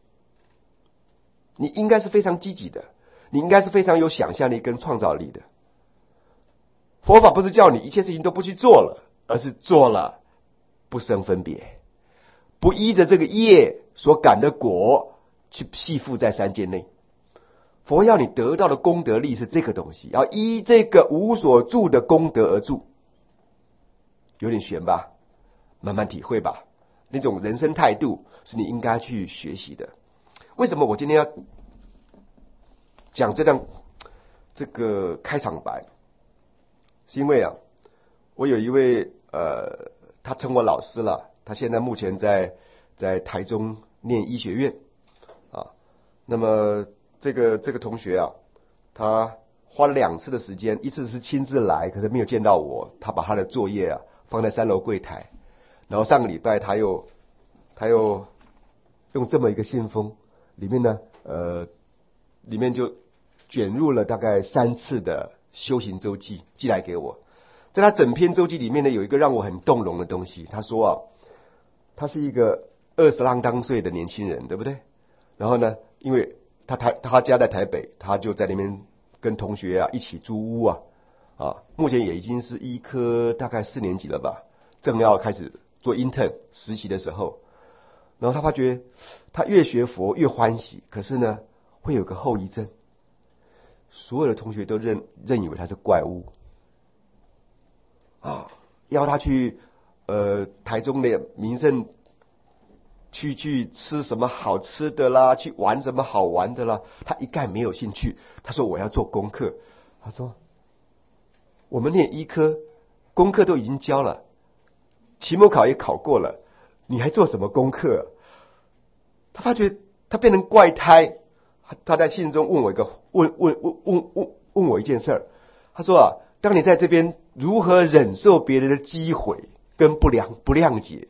你应该是非常积极的，你应该是非常有想象力跟创造力的。佛法不是叫你一切事情都不去做了，而是做了不生分别，不依着这个业所感的果去系缚在三界内。佛要你得到的功德力是这个东西，要依这个无所住的功德而住。有点玄吧？慢慢体会吧。那种人生态度是你应该去学习的。为什么我今天要讲这段这个开场白？是因为啊，我有一位呃，他称我老师了，他现在目前在在台中念医学院啊。那么这个这个同学啊，他花了两次的时间，一次是亲自来，可是没有见到我，他把他的作业啊放在三楼柜台，然后上个礼拜他又他又用这么一个信封，里面呢呃里面就卷入了大概三次的修行周记寄来给我。在他整篇周记里面呢，有一个让我很动容的东西。他说啊，他是一个二十啷当岁的年轻人，对不对？然后呢，因为他台他家在台北，他就在那边跟同学啊一起租屋啊啊，目前也已经是医科大概四年级了吧，正要开始做 intern 实习的时候，然后他发觉他越学佛越欢喜，可是呢会有个后遗症，所有的同学都认认以为他是怪物啊，要他去呃台中的名胜去去吃什么好吃的啦，去玩什么好玩的啦，他一概没有兴趣。他说我要做功课，他说我们念医科功课都已经交了，期末考也考过了，你还做什么功课？他发觉他变成怪胎。他在信中问我一个问问问问问问我一件事儿，他说啊，当你在这边如何忍受别人的击毁跟不良不谅解，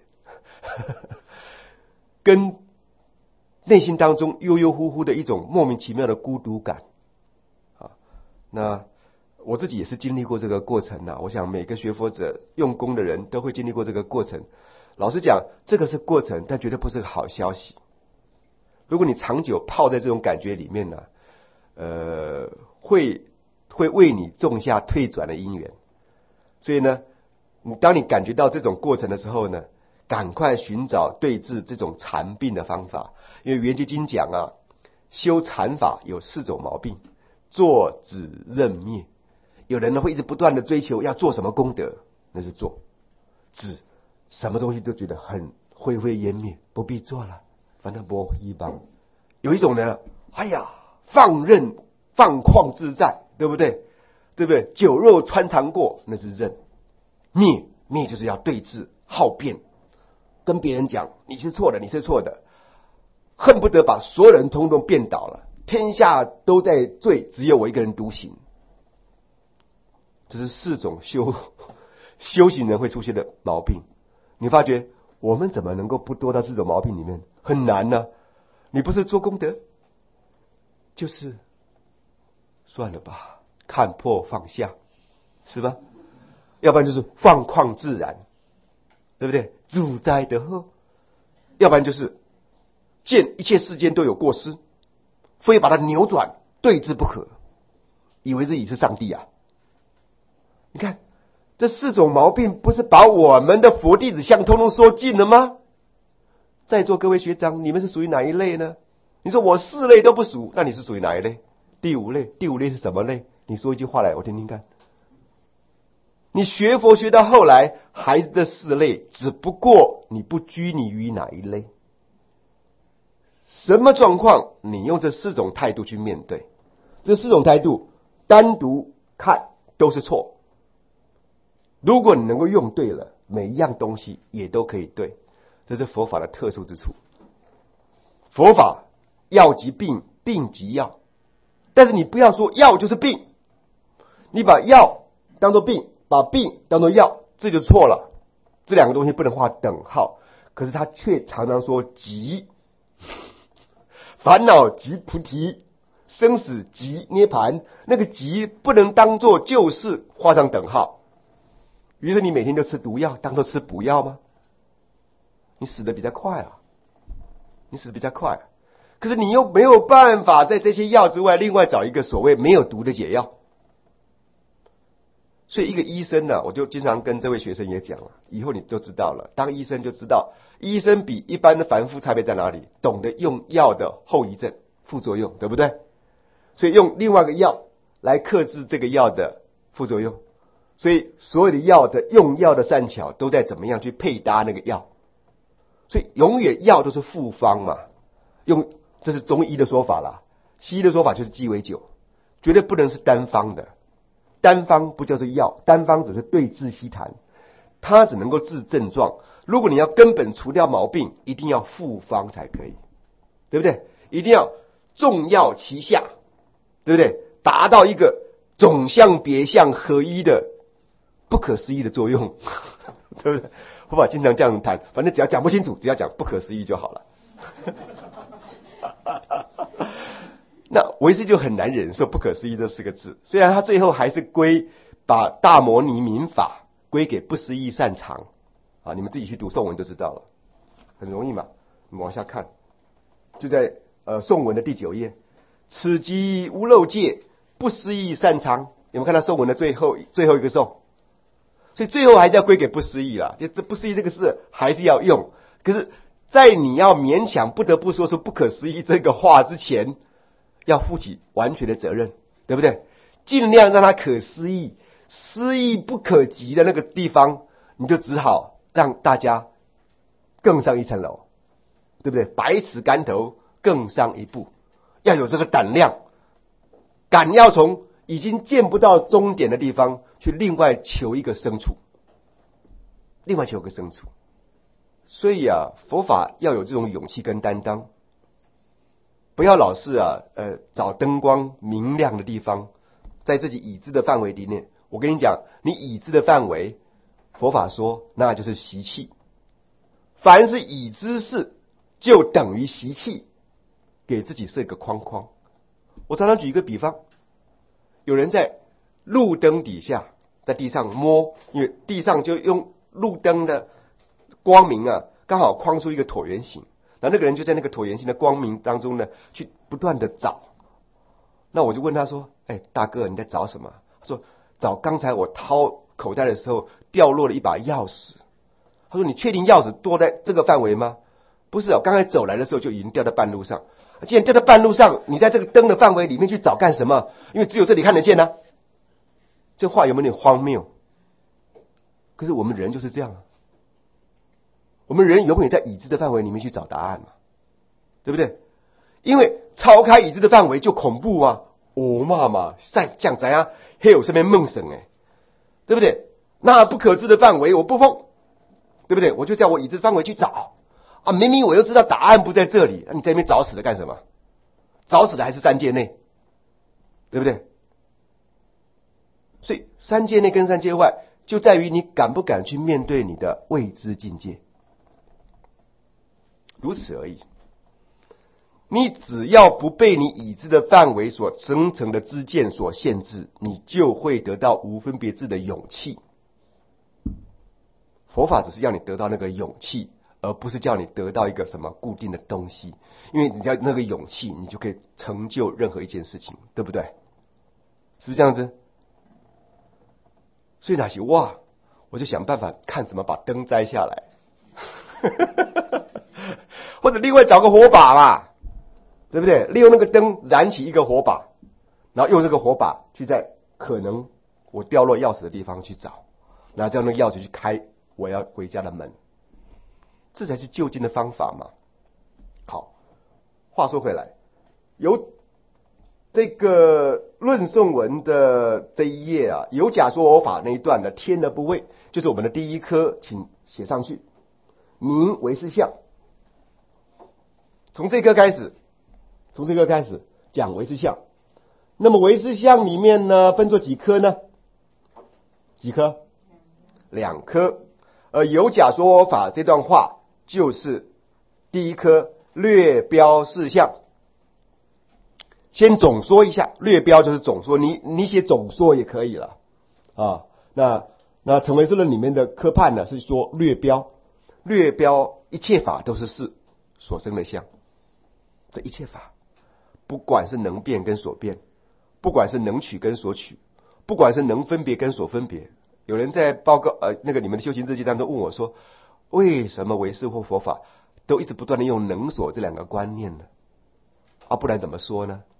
跟内心当中悠悠乎乎的一种莫名其妙的孤独感啊，那我自己也是经历过这个过程啊，我想每个学佛者用功的人都会经历过这个过程。老实讲，这个是过程，但绝对不是个好消息。如果你长久泡在这种感觉里面呢，呃，会会为你种下退转的因缘。所以呢，你当你感觉到这种过程的时候呢，赶快寻找对治这种禅病的方法。因为圆觉经讲啊，修禅法有四种毛病：坐止任灭。有人呢会一直不断的追求要做什么功德，那是做；止，什么东西都觉得很灰飞烟灭，不必做了，反正不一帮。有一种呢，哎呀，放任放旷自在，对不对？对不对？酒肉穿肠过，那是任。灭，灭就是要对峙好辩，跟别人讲你是错的，你是错的，恨不得把所有人通通辩倒了，天下都在罪，只有我一个人独行。这是四种修修行人会出现的毛病。你发觉我们怎么能够不多到这种毛病里面？很难呢、啊。你不是做功德，就是算了吧，看破放下，是吧？要不然就是放旷自然，对不对？主宰得呵。要不然就是见一切世间都有过失，非把它扭转对治不可，以为自己是上帝啊！你看这四种毛病，不是把我们的佛弟子相通通说尽了吗？在座各位学长，你们是属于哪一类呢？你说我四类都不属，那你是属于哪一类？第五类，第五类是什么类？你说一句话来，我听听看。你学佛学到后来，还是这四类，只不过你不拘泥于哪一类。什么状况，你用这四种态度去面对，这四种态度单独看都是错。如果你能够用对了，每一样东西也都可以对，这是佛法的特殊之处。佛法药即病，病即药，但是你不要说药就是病，你把药当作病，把病当作药，这就错了。这两个东西不能画等号，可是他却常常说即，烦恼即菩提，生死即涅盘，那个即不能当作救世画上等号。于是你每天都吃毒药，当作吃补药吗？你死得比较快啊，你死得比较快、啊。可是你又没有办法在这些药之外，另外找一个所谓没有毒的解药。所以一个医生呢、啊，我就经常跟这位学生也讲了，以后你就知道了。当医生就知道，医生比一般的凡夫差别在哪里？懂得用药的后遗症、副作用，对不对？所以用另外一个药来克制这个药的副作用。所以所有的药的用药的善巧都在怎么样去配搭那个药。所以永远药都是复方嘛，用这是中医的说法啦，西医的说法就是鸡尾酒，绝对不能是单方的。单方不叫做药，单方只是对治稀痰，它只能够治症状。如果你要根本除掉毛病，一定要复方才可以，对不对？一定要众药齐下，对不对？达到一个总相别相合一的不可思议的作用，对不对？佛法经常这样谈，反正只要讲不清楚，只要讲不可思议就好了。 那唯识就很难忍受不可思议这四个字，虽然他最后还是归把大摩尼民法归给不思议擅长啊，你们自己去读颂文就知道了，很容易嘛。你们往下看，就在呃颂文的第九页，此即无漏界不思议擅长，有没有看到颂文的最后最后一个颂？所以最后还是要归给不思议啦，就这不思议这个事还是要用，可是在你要勉强不得不说出不可思议这个话之前，要负起完全的责任，对不对？尽量让它可思议，思议不可及的那个地方，你就只好让大家更上一层楼，对不对？百尺竿头更上一步，要有这个胆量，敢要从已经见不到终点的地方去另外求一个生处，另外求个生处。所以啊，佛法要有这种勇气跟担当。不要老是啊，呃，找灯光明亮的地方，在自己已知的范围里面。我跟你讲，你已知的范围，佛法说那就是习气。凡是已知事，就等于习气，给自己设一个框框。我常常举一个比方，有人在路灯底下，在地上摸，因为地上就用路灯的光明啊，刚好框出一个椭圆形。然后那个人就在那个椭圆形的光明当中呢，去不断的找。那我就问他说：“哎，大哥，你在找什么？”他说：“找刚才我掏口袋的时候掉落了一把钥匙。”他说：“你确定钥匙多在这个范围吗？”不是哦，刚才走来的时候就已经掉在半路上。既然掉在半路上，你在这个灯的范围里面去找干什么？因为只有这里看得见呢、啊。这话有没有点荒谬？可是我们人就是这样啊。我们人永远在已知的范围里面去找答案嘛，对不对？因为超开已知的范围就恐怖啊！哦妈妈，在讲怎样？还有身边梦神哎，对不对？那不可知的范围我不碰，对不对？我就在我已知范围去找啊！明明我又知道答案不在这里，你在那边找死的干什么？找死的还是三界内，对不对？所以三界内跟三界外，就在于你敢不敢去面对你的未知境界。如此而已。你只要不被你已知的范围所生成的知见所限制，你就会得到无分别智的勇气。佛法只是要你得到那个勇气，而不是叫你得到一个什么固定的东西。因为你要那个勇气，你就可以成就任何一件事情，对不对？是不是这样子？所以那些哇，我就想办法看怎么把灯摘下来。或者另外找个火把嘛，对不对？利用那个灯燃起一个火把，然后用这个火把去在可能我掉落钥匙的地方去找，然后这样那个钥匙去开我要回家的门，这才是就近的方法嘛。好，话说回来，有这个论颂文的这一页啊，有假说我法那一段的天的部位，就是我们的第一科，请写上去。名为是相，从这个开始，从这个开始讲为是相。那么为是相里面呢，分作几科呢？几科？两科。而有假说我法这段话就是第一科略标事项。先总说一下，略标就是总说，你你写总说也可以了啊。那那成唯识论里面的科判呢，是说略标。略标一切法都是事所生的相，这一切法，不管是能变跟所变，不管是能取跟所取，不管是能分别跟所分别。有人在报告呃那个你们的修行日记当中问我说，为什么唯识或佛法都一直不断的用能所这两个观念呢？啊，不然怎么说呢？